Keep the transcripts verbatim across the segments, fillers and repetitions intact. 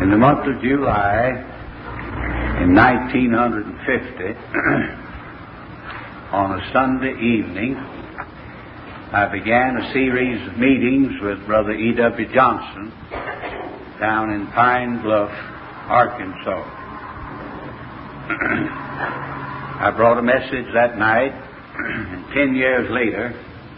In the month of July in nineteen fifty, on a Sunday evening, I began a series of meetings with Brother E W Johnson down in Pine Bluff, Arkansas. I brought a message that night, and ten years later,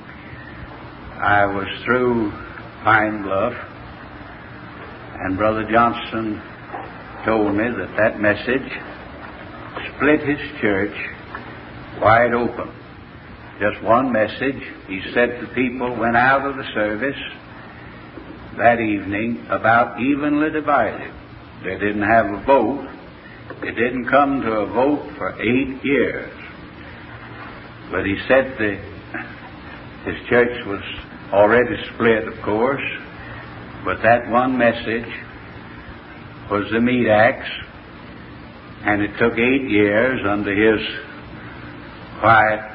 I was through Pine Bluff, and Brother Johnson told me that that message split his church wide open. Just one message. He said the people went out of the service that evening about evenly divided. They didn't have a vote. They didn't come to a vote for eight years. But he said the, his church was already split, of course, but that one message was the meat axe, and it took eight years under his quiet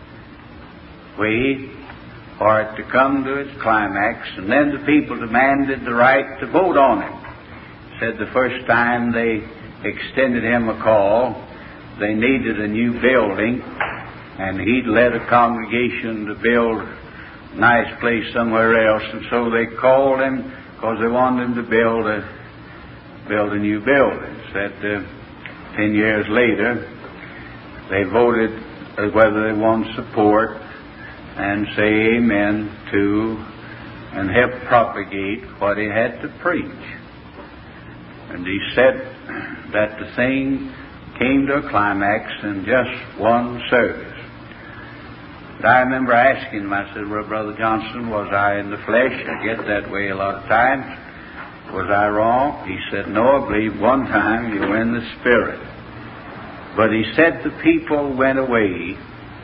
way for it to come to its climax, and then the people demanded the right to vote on it. Said the first time they extended him a call, they needed a new building, and he'd led a congregation to build a nice place somewhere else, and so they called him because they wanted him to build a build a new building. Said uh, ten years later, they voted uh, whether they wanted support and say amen to and help propagate what he had to preach. And he said that the thing came to a climax in just one service. But I remember asking him, I said, well, Brother Johnson, was I in the flesh? I get that way a lot of times. Was I wrong? He said, no, I believe one time you were in the Spirit. But he said the people went away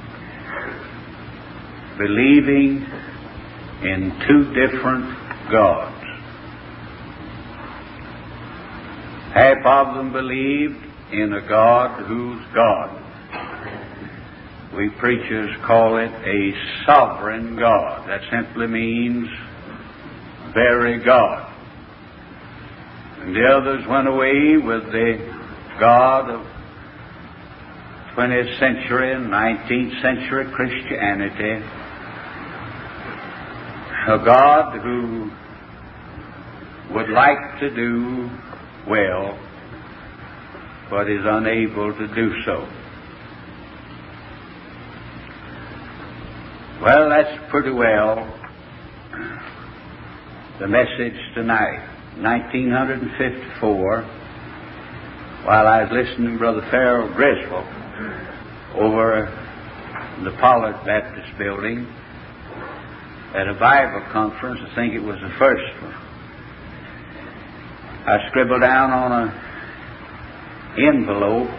believing in two different gods. Half of them believed in a God who's God. We preachers call it a sovereign God. That simply means very God. And the others went away with the God of twentieth century and nineteenth century Christianity, a God who would like to do well, but is unable to do so. Well, that's pretty well the message tonight. nineteen fifty-four, while I was listening to Brother Farrell Griswold over the Pollard Baptist Building at a Bible conference, I think it was the first one, I scribbled down on an envelope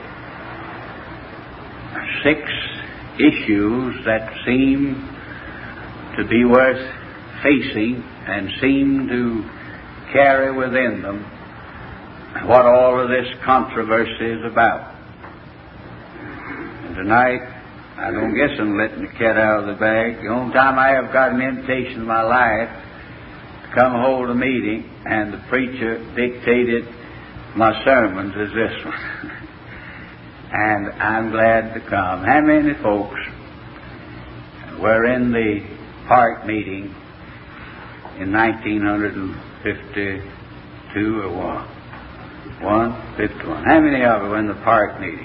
six issues that seem to be worth facing and seem to carry within them what all of this controversy is about. And tonight, I don't guess I'm letting the cat out of the bag. The only time I have got an invitation in my life to come hold a meeting and the preacher dictated my sermons is this one. And I'm glad to come. How many folks were in the park meeting in nineteen fifty-two or one? One? fifty-one. How many of you were in the park meeting?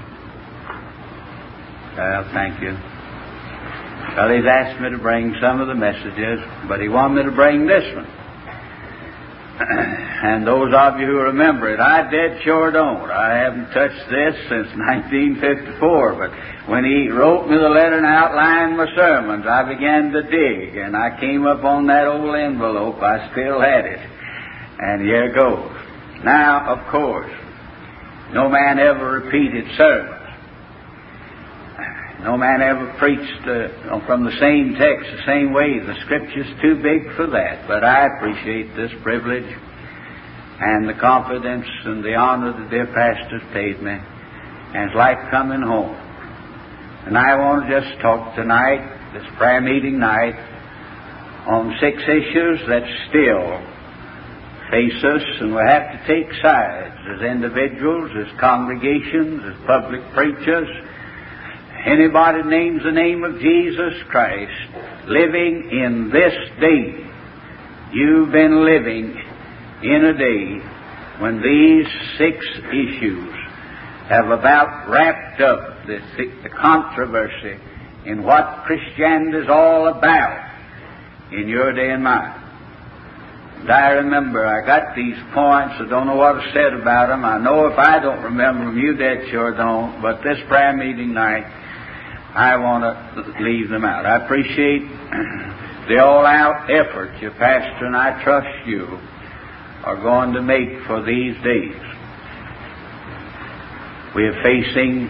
Well, thank you. Well, he's asked me to bring some of the messages, but he wanted me to bring this one. And those of you who remember it, I dead sure don't. I haven't touched this since nineteen fifty-four, but when he wrote me the letter and outlined my sermons, I began to dig, and I came up on that old envelope. I still had it. And here it goes. Now, of course, no man ever repeated sermons. No man ever preached uh, from the same text, the same way. The Scripture's too big for that. But I appreciate this privilege and the confidence and the honor the dear pastor's paid me. And it's like coming home. And I want to just talk tonight, this prayer meeting night, on six issues that still face us, and we have to take sides as individuals, as congregations, as public preachers. Anybody names the name of Jesus Christ, living in this day, you've been living in a day when these six issues have about wrapped up the, the controversy in what Christianity is all about in your day and mine. And I remember I got these points. I don't know what I said about them. I know if I don't remember them, you dead sure don't. But this prayer meeting night, I want to leave them out. I appreciate the all-out effort your pastor and I trust you are going to make for these days. We are facing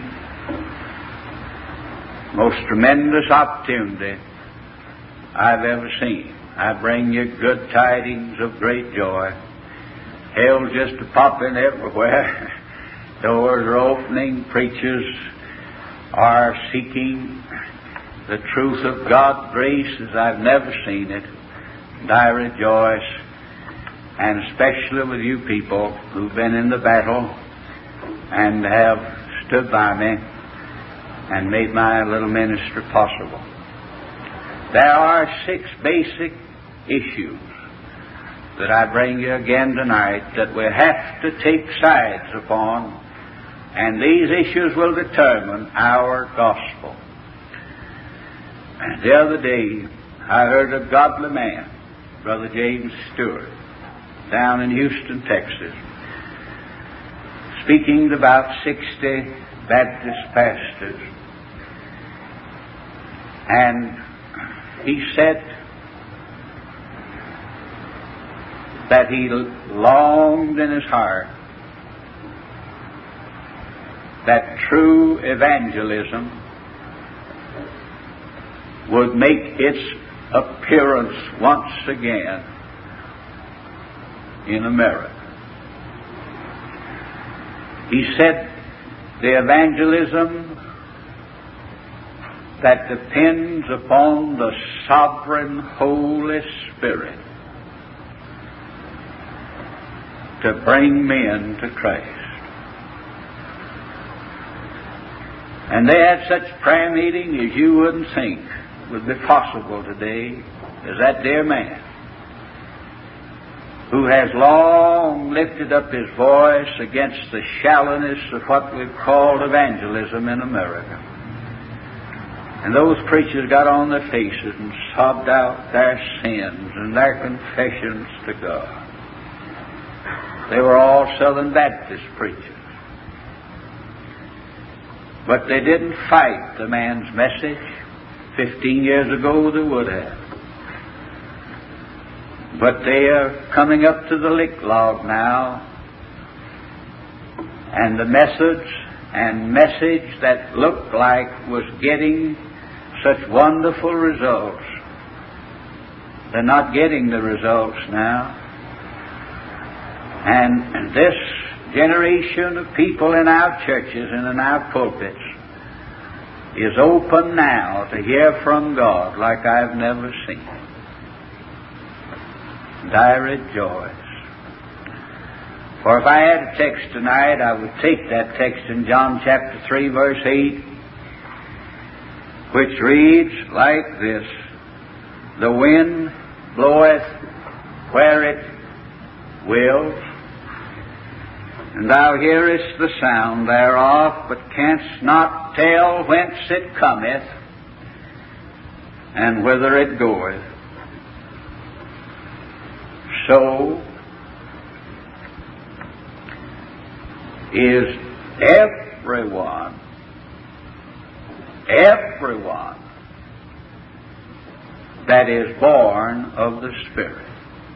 most tremendous opportunity I've ever seen. I bring you good tidings of great joy. Hell's just a-popping everywhere. Doors are opening. Preachers are seeking the truth of God's grace as I've never seen it. And I rejoice, and especially with you people who've been in the battle and have stood by me and made my little ministry possible. There are six basic issues that I bring you again tonight that we have to take sides upon, and these issues will determine our gospel. And the other day, I heard a godly man, Brother James Stewart, down in Houston, Texas, speaking to about sixty Baptist pastors. And he said that he longed in his heart that true evangelism would make its appearance once again in America. He said the evangelism that depends upon the sovereign Holy Spirit to bring men to Christ. And they had such prayer meeting as you wouldn't think would be possible today as that dear man who has long lifted up his voice against the shallowness of what we've called evangelism in America. And those preachers got on their faces and sobbed out their sins and their confessions to God. They were all Southern Baptist preachers. But they didn't fight the man's message. Fifteen years ago they would have. But they are coming up to the lick log now, and the message and message that looked like was getting such wonderful results, they're not getting the results now. And this generation of people in our churches and in our pulpits is open now to hear from God like I've never seen. And I rejoice. For if I had a text tonight, I would take that text in John chapter three, verse eight, which reads like this: the wind bloweth where it will, and thou hearest the sound thereof, but canst not tell whence it cometh, and whither it goeth. So is everyone, everyone that is born of the Spirit.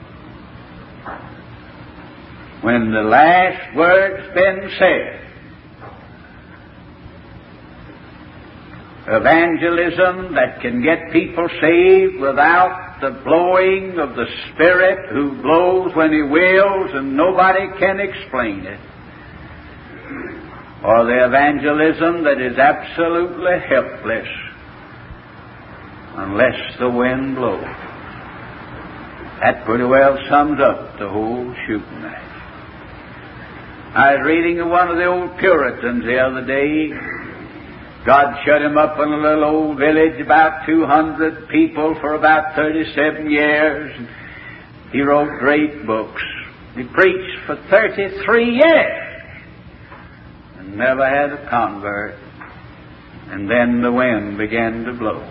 When the last word's been said, evangelism that can get people saved without the blowing of the Spirit, who blows when He wills and nobody can explain it, or the evangelism that is absolutely helpless unless the wind blows. That pretty well sums up the whole shooting match. I was reading of one of the old Puritans the other day. God shut him up in a little old village, about two hundred people, for about thirty-seven years. He wrote great books. He preached for thirty-three years and never had a convert. And then the wind began to blow.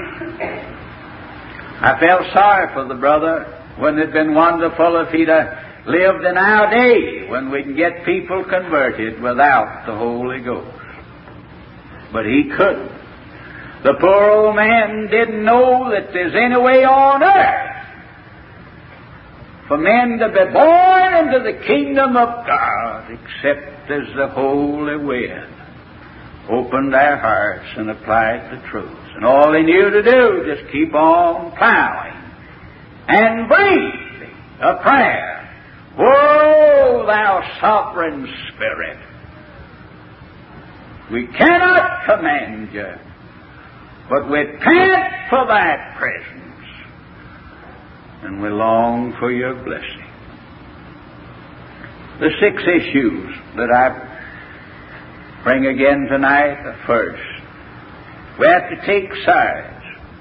I felt sorry for the brother. Wouldn't it have been wonderful if he'd have lived in our day when we can get people converted without the Holy Ghost? But he couldn't. The poor old man didn't know that there's any way on earth for men to be born into the kingdom of God except as the Holy Wind opened their hearts and applied the truth. And all they knew to do, just keep on plowing and breathe a prayer. Oh, thou sovereign Spirit, we cannot command you, but we pant for thy presence, and we long for your blessing. The six issues that I bring again tonight are first, we have to take sides,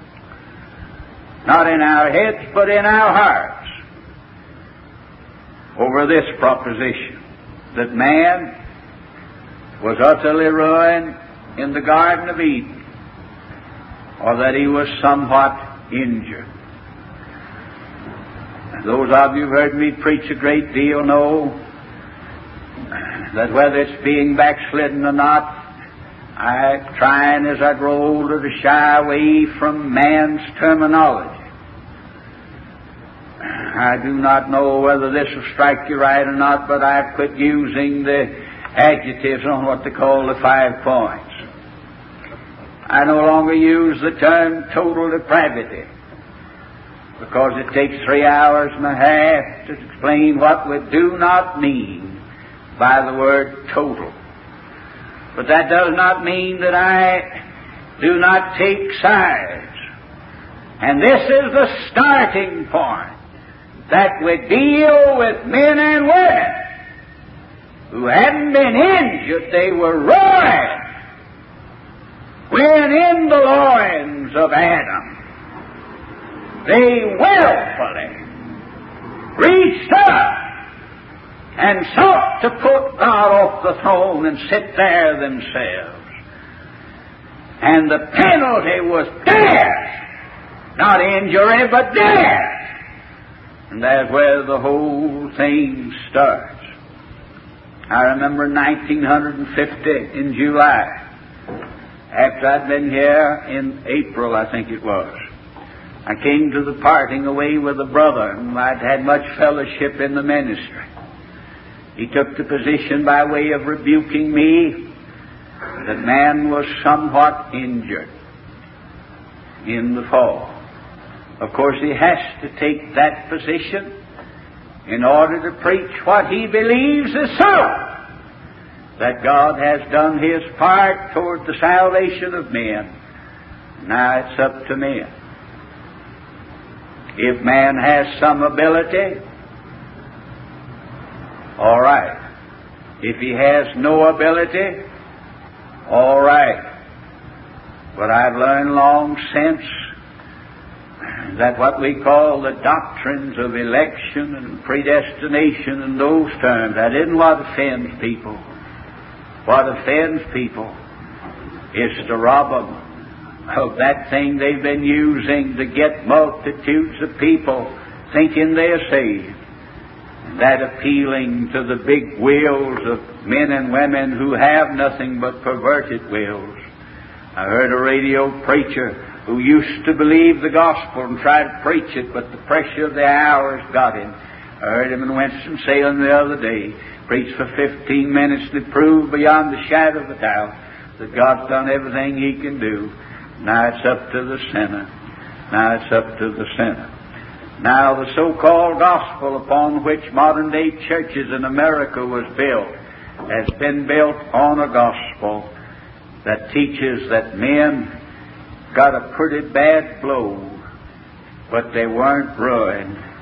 not in our heads, but in our hearts, over this proposition that man was utterly ruined in the Garden of Eden, or that he was somewhat injured. And those of you who heard me preach a great deal know that whether it's being backslidden or not, I'm trying as I grow older to shy away from man's terminology. I do not know whether this will strike you right or not, but I've quit using the adjectives on what they call the five points. I no longer use the term total depravity, because it takes three hours and a half to explain what we do not mean by the word total. But that does not mean that I do not take sides. And this is the starting point, that we deal with men and women who hadn't been injured, they were ruined when in the loins of Adam they willfully reached up and sought to put God off the throne and sit there themselves. And the penalty was death. Not injury, but death. And that's where the whole thing starts. I remember nineteen fifty in July, after I'd been here in April, I think it was. I came to the parting away with a brother, and I'd had much fellowship in the ministry. He took the position by way of rebuking me that man was somewhat injured in the fall. Of course, he has to take that position in order to preach what he believes is so, that God has done His part toward the salvation of men. Now it's up to men. If man has some ability, all right. If he has no ability, all right. But I've learned long since that what we call the doctrines of election and predestination and those terms, that isn't what offends people. What offends people is to rob them of that thing they've been using to get multitudes of people thinking they're saved. That appealing to the big wills of men and women who have nothing but perverted wills. I heard a radio preacher who used to believe the gospel and try to preach it, but the pressure of the hours got him. I heard him in Winston-Salem the other day, preach for fifteen minutes, and it proved beyond the shadow of a doubt that God's done everything He can do. Now it's up to the sinner. Now it's up to the sinner. Now the so-called gospel upon which modern-day churches in America was built has been built on a gospel that teaches that men got a pretty bad blow, but they weren't ruined.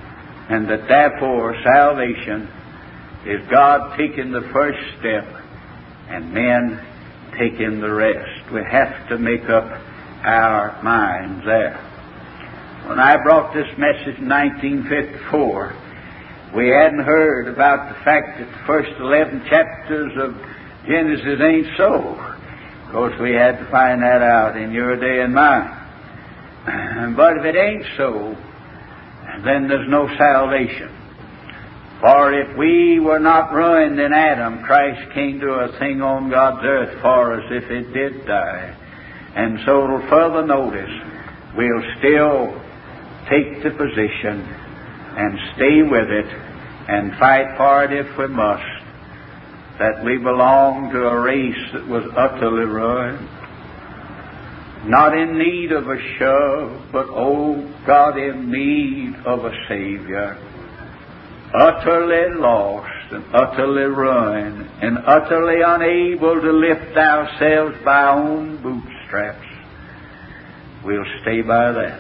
and that therefore salvation is God taking the first step and men taking the rest. We have to make up our minds there. When I brought this message in nineteen fifty-four, we hadn't heard about the fact that the first eleven chapters of Genesis ain't so. Of course, we had to find that out in your day and mine. But if it ain't so, then there's no salvation. For if we were not ruined in Adam, Christ came to a thing on God's earth for us if it did die. And so it'll further notice, we'll still take the position and stay with it and fight for it if we must, that we belong to a race that was utterly ruined, not in need of a shove, but, oh God, in need of a Savior, utterly lost and utterly ruined and utterly unable to lift ourselves by our own bootstraps. We'll stay by that.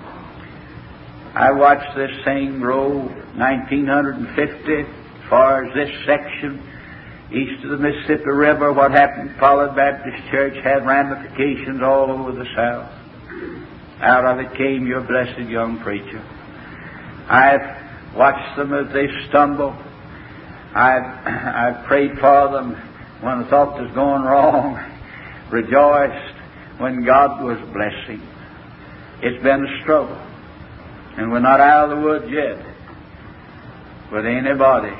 I watched this thing grow nineteen fifty, as far as this section east of the Mississippi River. What happened to Pollard Baptist Church had ramifications all over the South. Out of it came your blessed young preacher. I've watched them as they stumble. I've, I've prayed for them when I thought was going wrong, rejoiced when God was blessing. It's been a struggle. And we're not out of the woods yet. But anybody,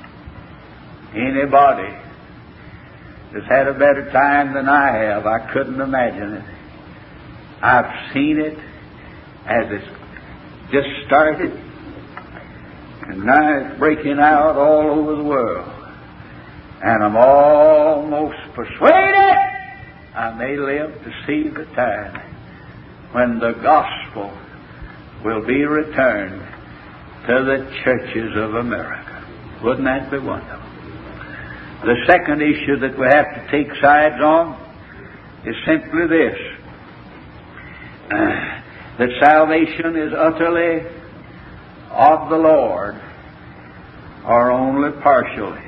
anybody that's had a better time than I have, I couldn't imagine it. I've seen it as it's just started, and now it's breaking out all over the world. And I'm almost persuaded I may live to see the time when the gospel will be returned to the churches of America. Wouldn't that be wonderful? The second issue that we have to take sides on is simply this, uh, that salvation is utterly of the Lord or only partially.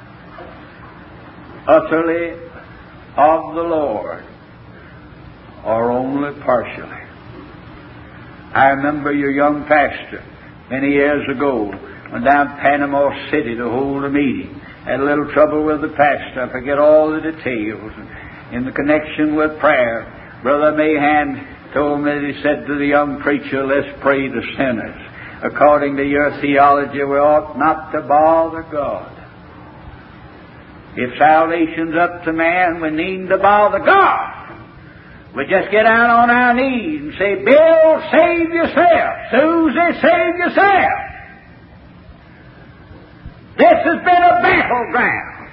Utterly of the Lord or only partially. I remember your young pastor many years ago went down to Panama City to hold a meeting. Had a little trouble with the pastor. I forget all the details. In the connection with prayer, Brother Mahan told me that he said to the young preacher, let's pray to sinners. According to your theology, we ought not to bother God. If salvation's up to man, we need to bother God. We just get out on our knees and say, Bill, save yourself. Susie, save yourself. This has been a battleground.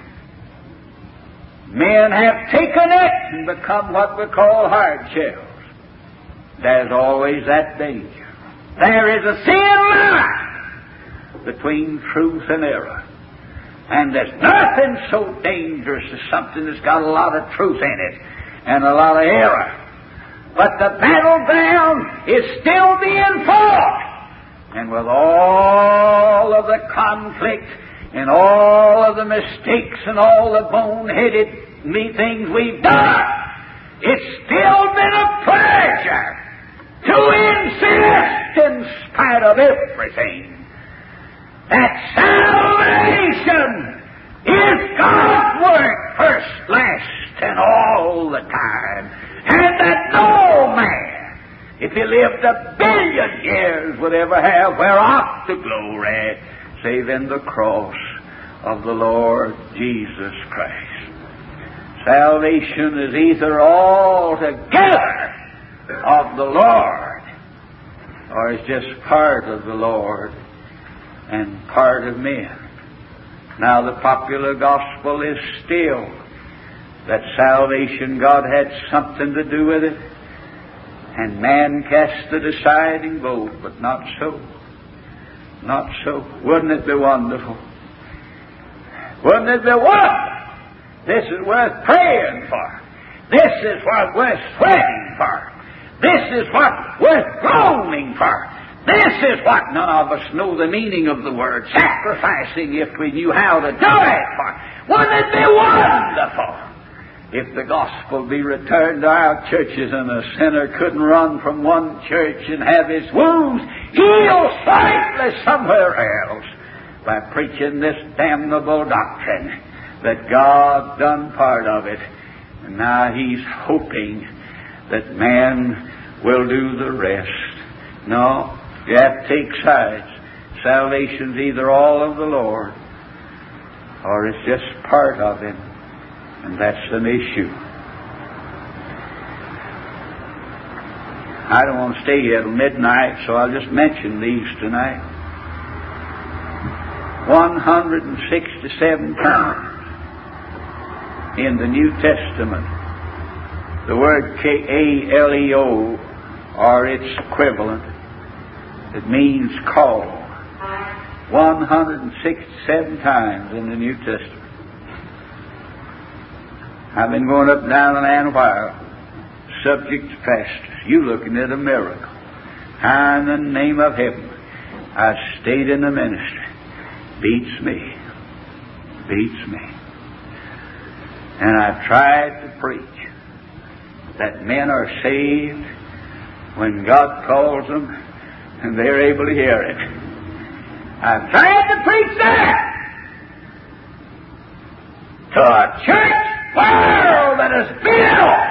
Men have taken it and become what we call hard shells. There's always that danger. There is a thin line between truth and error. And there's nothing so dangerous as something that's got a lot of truth in it and a lot of error. But the battleground is still being fought. And with all of the conflict and all of the mistakes and all the boneheaded me things we've done, it's still been a pleasure to insist, in spite of everything, that salvation is God's work first, last, and all the time. And that no man, if he lived a billion years, would ever have whereof to glory, save in the cross of the Lord Jesus Christ. Salvation is either altogether of the Lord, or is just part of the Lord and part of men. Now the popular gospel is still that salvation, God had something to do with it, and man cast the deciding vote, but not so. Not so. Wouldn't it be wonderful? Wouldn't it be wonderful? This is worth praying for. This is what we're sweating for. This is what we're groaning for. This is what none of us know the meaning of the word sacrificing if we knew how to do it. For wouldn't it be wonderful if the gospel be returned to our churches and a sinner couldn't run from one church and have his wounds healed slightly somewhere else by preaching this damnable doctrine that God done part of it, and now He's hoping that man will do the rest. No, you have to take sides. Salvation's either all of the Lord or it's just part of Him, and that's an issue. I don't want to stay here till midnight, so I'll just mention these tonight. one hundred sixty-seven times in the New Testament, the word K A L E O, or its equivalent, it means call. one hundred sixty-seven times in the New Testament. I've been going up and down the land a while, subject to pastors. You looking at a miracle. How in the name of heaven I stayed in the ministry. Beats me. Beats me. And I've tried to preach that men are saved when God calls them and they're able to hear it. I've tried to preach that to a church world that is built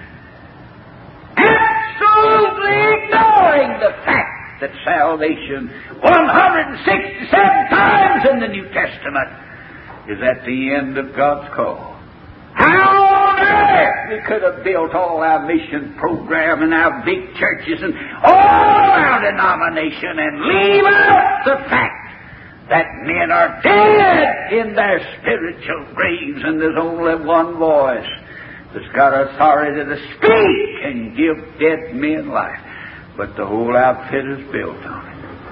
absolutely ignoring the fact that salvation one hundred sixty-seven times in the New Testament is at the end of God's call. How on earth we could have built all our mission program and our big churches and all our denomination and leave out the fact that men are dead in their spiritual graves, and there's only one voice that's got authority to speak and give dead men life. But the whole outfit is built on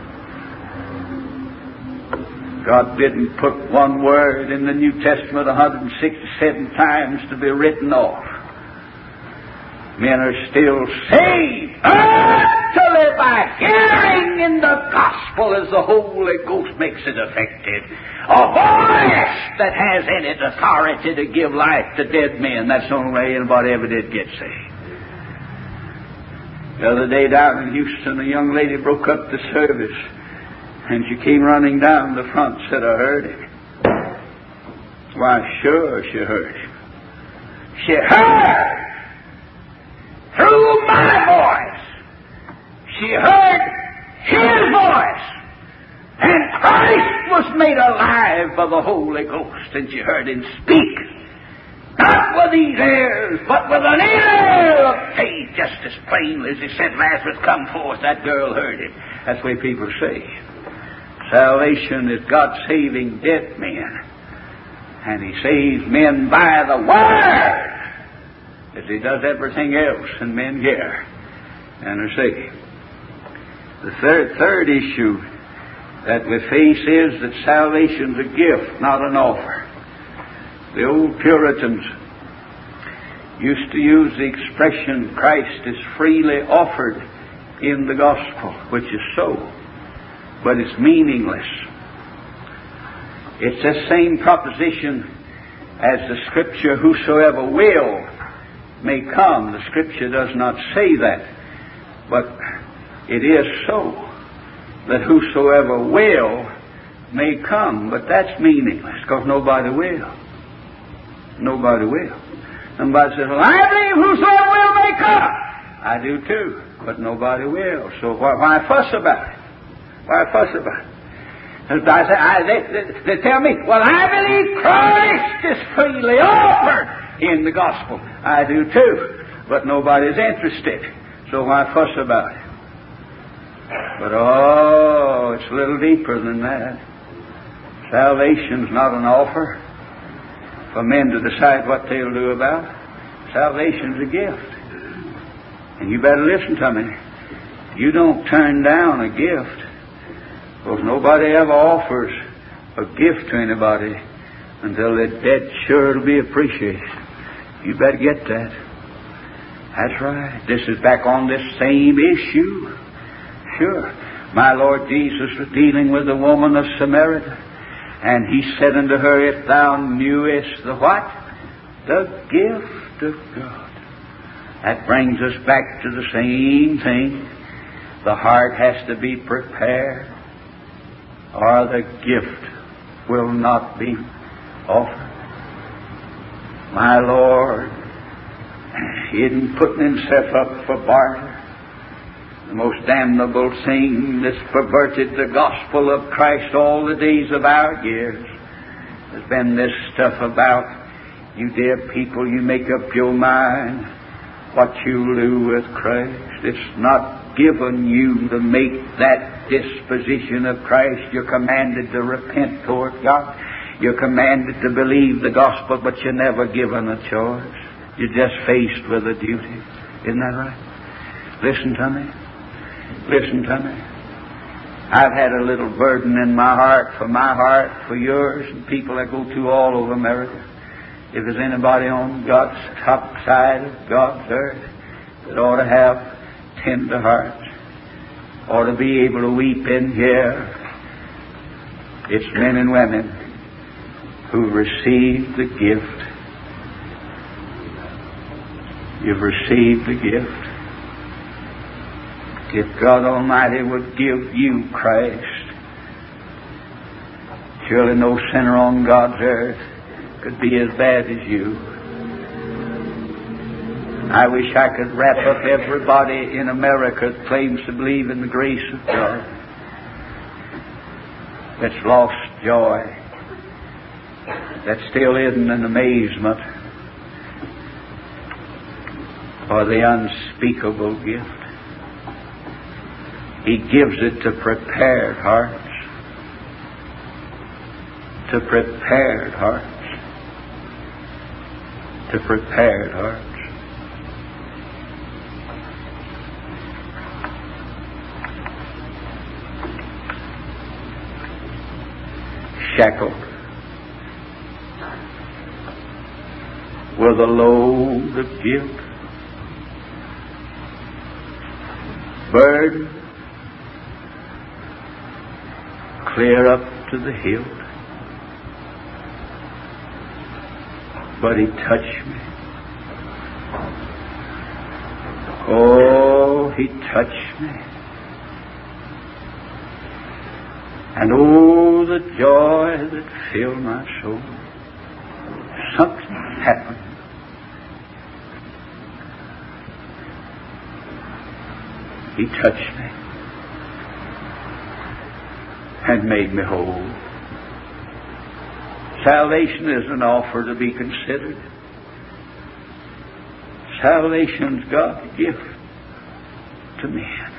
it. God didn't put one word in the New Testament one hundred sixty-seven times to be written off. Men are still saved utterly by hearing in the gospel as the Holy Ghost makes it effective. A voice that has in it authority to give life to dead men. That's the only way anybody ever did get saved. The other day down in Houston, a young lady broke up the service, and she came running down the front and said, I heard it. Why, sure she heard it. She heard through my voice. She heard His voice. And Christ was made alive by the Holy Ghost, and she heard Him speak. Not with these ears, but with an ear of faith, just as plainly as He said, Lazarus, come forth. That girl heard Him. That's the way people say. Salvation is God saving dead men. And He saves men by the Word, as He does everything else, and men hear and are saved. The third, third issue that we face is that salvation's a gift, not an offer. The old Puritans used to use the expression, Christ is freely offered in the gospel, which is so, but it's meaningless. It's the same proposition as the Scripture, whosoever will may come. The Scripture does not say that, but it is so, that whosoever will may come. But that's meaningless, because nobody will. Nobody will. Somebody says, well, I believe whosoever will may come. I do too, but nobody will. So why, why fuss about it? Why fuss about it? I say, I, they, they, they tell me, well, I believe Christ is freely offered in the gospel. I do too, but nobody's interested. So why fuss about it? But oh, it's a little deeper than that. Salvation's not an offer for men to decide what they'll do about it. Salvation's a gift. And you better listen to me. You don't turn down a gift, because nobody ever offers a gift to anybody until they're dead sure it'll be appreciated. You better get that. That's right. This is back on this same issue. Sure. My Lord Jesus was dealing with the woman of Samaria, and He said unto her, if thou knewest the what? The gift of God. That brings us back to the same thing. The heart has to be prepared, or the gift will not be offered. My Lord, He isn't putting Himself up for barter. The most damnable thing that's perverted the gospel of Christ all the days of our years has been this stuff about, you dear people, you make up your mind what you'll do with Christ. It's not given you to make that disposition of Christ. You're commanded to repent toward God. You're commanded to believe the gospel, but you're never given a choice. You're just faced with a duty. Isn't that right? Listen to me. Listen to me. I've had a little burden in my heart, for my heart, for yours, and people that go to all over America. If there's anybody on God's top side of God's earth that ought to have tender hearts, ought to be able to weep in here, it's men and women who received the gift. You've received the gift. If God Almighty would give you Christ, surely no sinner on God's earth could be as bad as you. I wish I could wrap up everybody in America that claims to believe in the grace of God, that's lost joy, that still isn't an amazement for the unspeakable gift. He gives it to prepared hearts. To prepared hearts. To prepared hearts. Shackled with a load of guilt, burden clear up to the hilt. But He touched me. Oh, He touched me. And oh, the joy that filled my soul. Something happened. He touched me and made me whole. Salvation is an offer to be considered. Salvation's God's gift to men.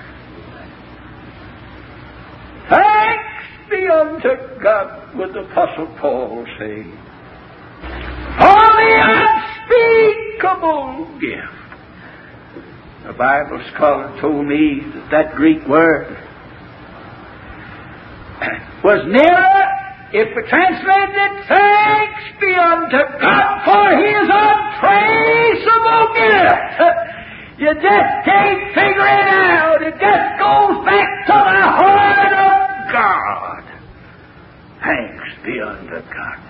Thanks be unto God, would the Apostle Paul say, for the unspeakable gift. A Bible scholar told me that that Greek word was nearer, if we translated it, thanks be unto God for His untraceable gift. You just can't figure it out. It just goes back to the heart of God. Thanks be unto God.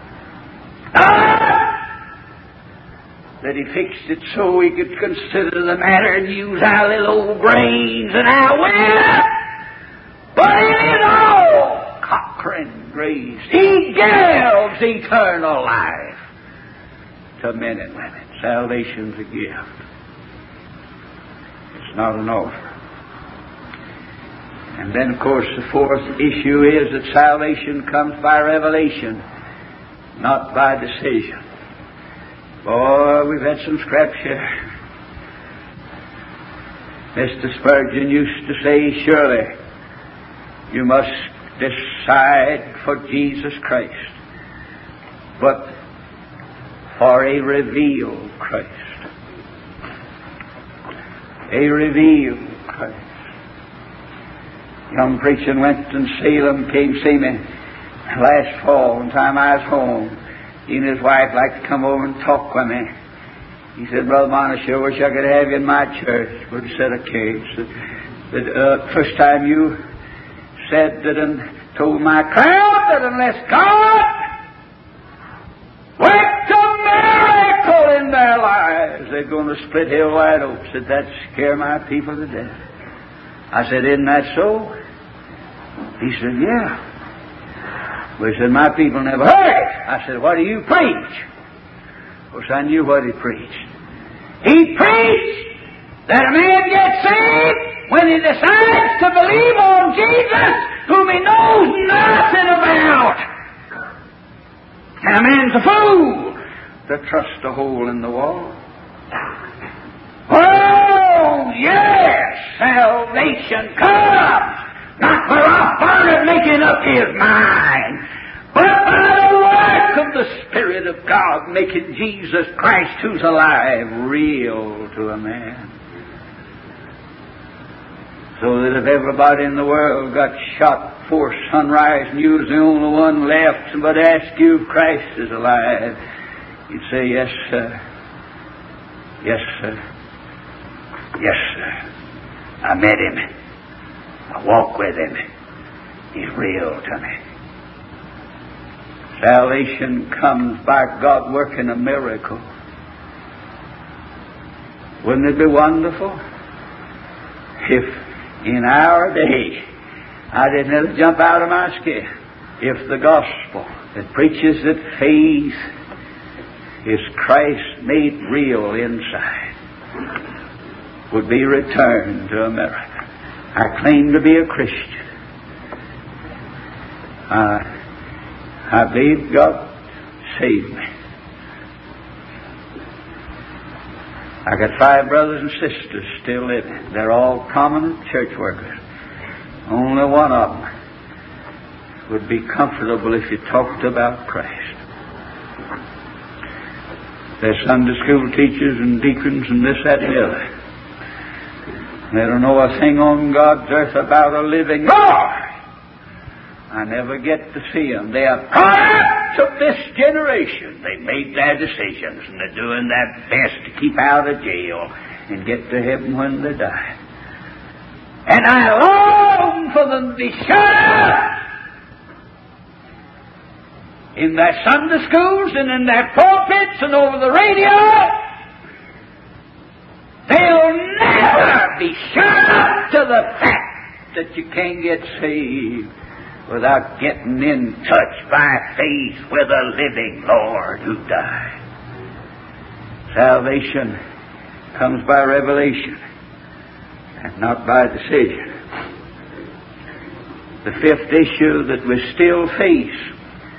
Ah! That He fixed it so we could consider the matter and use our little old brains and our will. But it is all Cochrane grace. He gives eternal life to men and women. Salvation's a gift. It's not an offer. And then, of course, the fourth issue is that salvation comes by revelation, not by decision. Boy, we've had some scraps here. Mister Spurgeon used to say, surely you must decide for Jesus Christ, but for a revealed Christ. A revealed Christ. Young preacher went to Salem, came see me last fall, one time I was home. He and his wife liked to come over and talk with me. He said, Brother Bonner, I sure wish I could have you in my church. But he said, okay. He said, the uh, first time you said that and told my crowd that unless God worked a miracle in their lives, they're going to split hell wide open. Said, that'd scare my people to death. I said, isn't that so? He said, yeah. Well, he said, my people never heard it. I said, what do you preach? Of course, I knew what he preached. He preached that a man gets saved when he decides to believe on Jesus, whom he knows nothing about. And a man's a fool to trust a hole in the wall. Oh, yes, salvation comes, not for a father making up his mind, but by the work of the Spirit of God, making Jesus Christ, who's alive, real to a man. So that if everybody in the world got shot before sunrise and you was the only one left, somebody asked you if Christ is alive, you'd say, yes, sir. Yes, sir. Yes, sir. I met him. I walk with him. He's real to me. Salvation comes by God working a miracle. Wouldn't it be wonderful if in our day I didn't have to jump out of my skin if the gospel that preaches that faith is Christ made real inside would be returned to America. I claim to be a Christian. Uh, I believe God saved me. I got five brothers and sisters still living. They're all prominent church workers. Only one of them would be comfortable if you talked about Christ. They're Sunday school teachers and deacons and this, that, and the other. They don't know a thing on God's earth about a living God. I never get to see them. They are products of this generation. They made their decisions and they're doing their best to keep out of jail and get to heaven when they die. And I long for them to be shut up in their Sunday schools and in their pulpits and over the radio. They'll never be shut up to the fact that you can't get saved without getting in touch by faith with a living Lord who died. Salvation comes by revelation and not by decision. The fifth issue that we still face,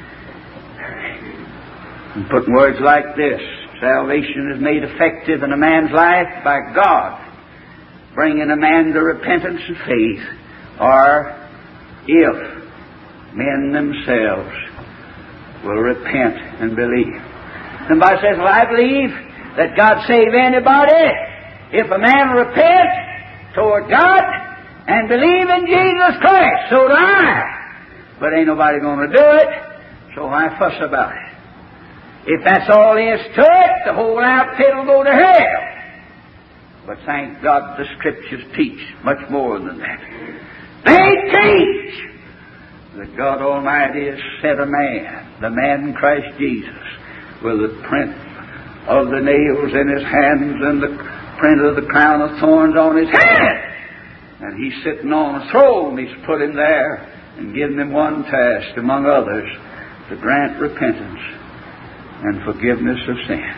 and put in words like this, salvation is made effective in a man's life by God bringing a man to repentance and faith, or if men themselves will repent and believe. Somebody says, well, I believe that God save anybody if a man repent toward God and believe in Jesus Christ. So do I. But ain't nobody going to do it, so why fuss about it? If that's all there is to it, the whole outfit will go to hell. But thank God the Scriptures teach much more than that. They teach that God Almighty has set a man, the man Christ Jesus, with the print of the nails in his hands and the print of the crown of thorns on his head. And he's sitting on a throne. He's put him there and given him one task, among others, to grant repentance and forgiveness of sin.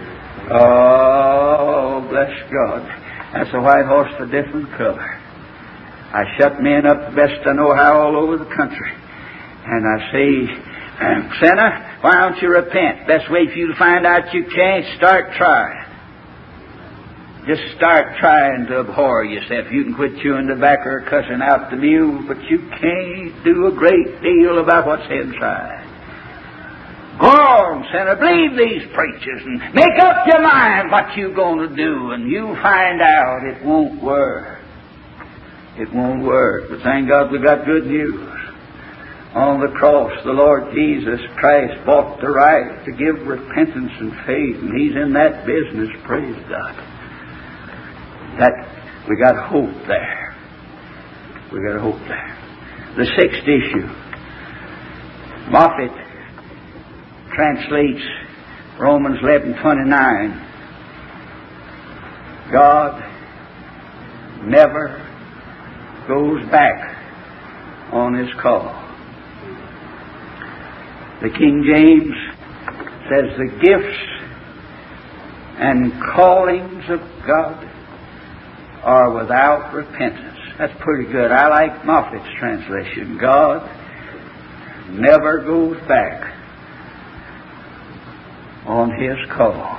Oh, bless God. That's a white horse of a different color. I shut men up the best I know how all over the country. And I say, sinner, why don't you repent? Best way for you to find out you can't, start trying. Just start trying to abhor yourself. You can quit chewing tobacco or cussing out the mule, but you can't do a great deal about what's inside. Go on, sinner, believe these preachers and make up your mind what you're going to do, and you'll find out it won't work. It won't work. But thank God we got good news. On the cross, the Lord Jesus Christ bought the right to give repentance and faith, and He's in that business, praise God. That we got hope there. We got hope there. The sixth issue. Moffat translates Romans eleven twenty-nine. God never goes back on His call. The King James says the gifts and callings of God are without repentance. That's pretty good. I like Moffat's translation. God never goes back on His call.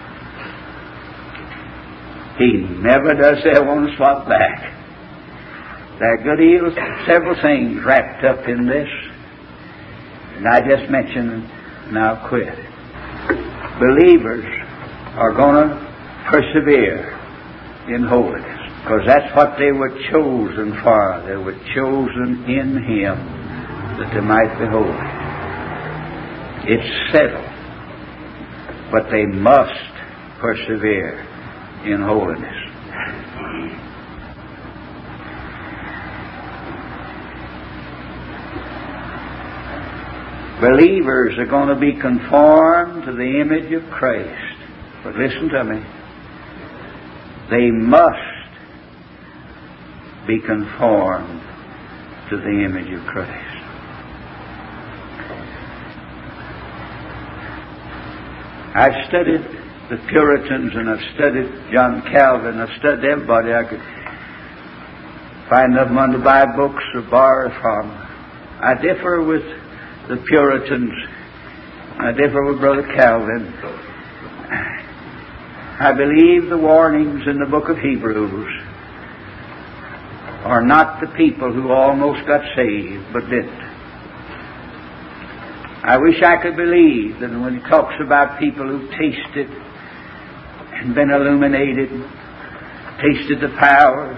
He never does say, I want to swap back. There are good deals, several things wrapped up in this. And I just mentioned, and I'll quit. Believers are going to persevere in holiness, because that's what they were chosen for. They were chosen in Him that they might be holy. It's settled, but they must persevere in holiness. Believers are going to be conformed to the image of Christ. But listen to me. They must be conformed to the image of Christ. I've studied the Puritans, and I've studied John Calvin. I've studied everybody I could find them on to buy books or borrow from. I differ with the Puritans. I differ with Brother Calvin. I believe the warnings in the book of Hebrews are not the people who almost got saved but didn't. I wish I could believe that when he talks about people who tasted and been illuminated, tasted the power,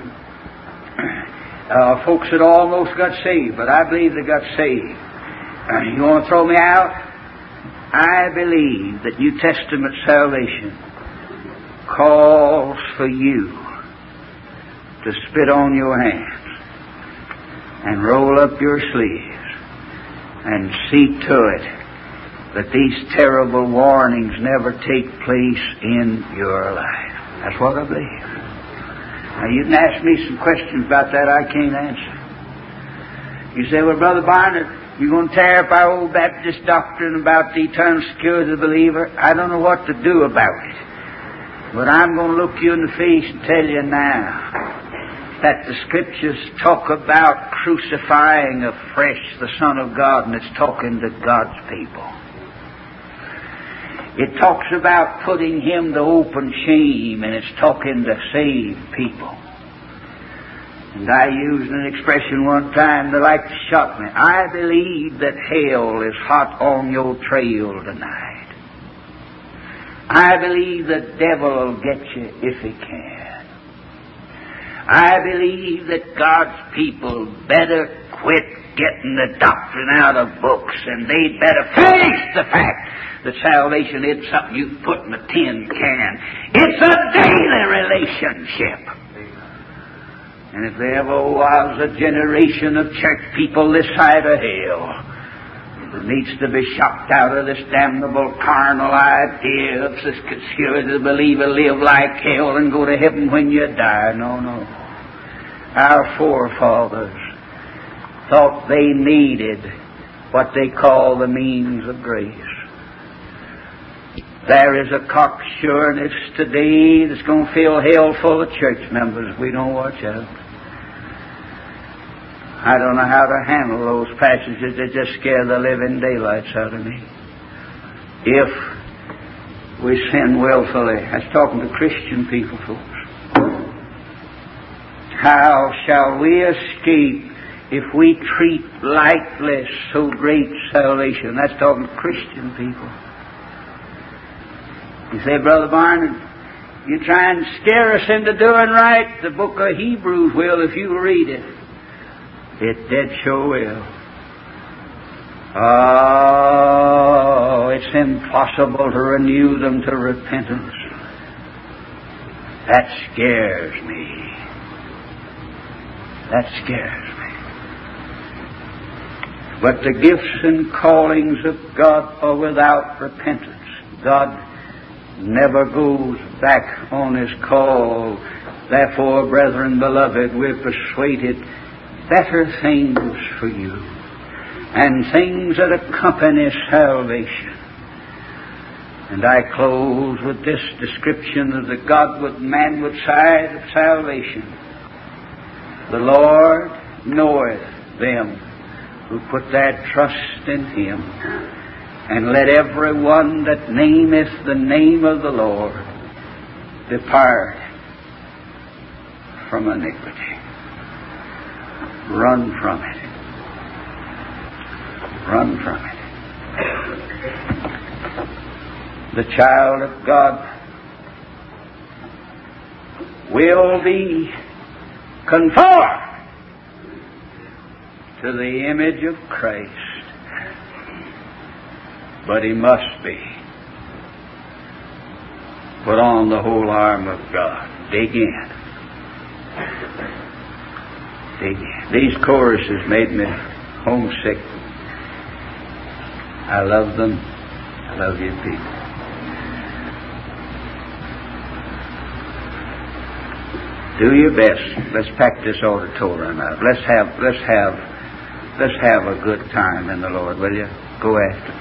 uh, folks that almost got saved, but I believe they got saved. Uh, you want to throw me out? I believe that New Testament salvation calls for you to spit on your hands and roll up your sleeves and see to it that these terrible warnings never take place in your life. That's what I believe. Now, you can ask me some questions about that I can't answer. You say, well, Brother Barnard, you're going to tear up our old Baptist doctrine about the eternal security of the believer? I don't know what to do about it. But I'm going to look you in the face and tell you now that the Scriptures talk about crucifying afresh the Son of God, and it's talking to God's people. It talks about putting Him to open shame, and it's talking to saved people. And I used an expression one time that liked to shock me. I believe that hell is hot on your trail tonight. I believe the devil will get you if he can. I believe that God's people better quit getting the doctrine out of books, and they'd better face the fact that salvation isn't something you put in a tin can. It's a daily relationship. And if there ever was a generation of church people this side of hell that needs to be shocked out of this damnable carnal idea of this security to believe and live like hell and go to heaven when you die. No, no. Our forefathers thought they needed what they call the means of grace. There is a cocksureness today that's going to fill hell full of church members if we don't watch out. I don't know how to handle those passages that just scare the living daylights out of me. If we sin willfully, that's talking to Christian people, folks. How shall we escape if we treat lightly so great salvation? That's talking to Christian people. You say, Brother Barnard, you try and scare us into doing right? The book of Hebrews will if you read it. It dead sure will. Oh, it's impossible to renew them to repentance. That scares me. That scares me. But the gifts and callings of God are without repentance. God never goes back on His call. Therefore, brethren beloved, we're persuaded better things for you, and things that accompany salvation. And I close with this description of the Godward-manward side of salvation. The Lord knoweth them who put their trust in Him. And let every one that nameth the name of the Lord depart from iniquity. Run from it. Run from it. The child of God will be conformed to the image of Christ. But he must be put on the whole arm of God. Dig in. Dig in. These choruses made me homesick. I love them. I love you people. Do your best. Let's pack this auditorium out. Let's have let's have let's have a good time in the Lord, will you? Go after me.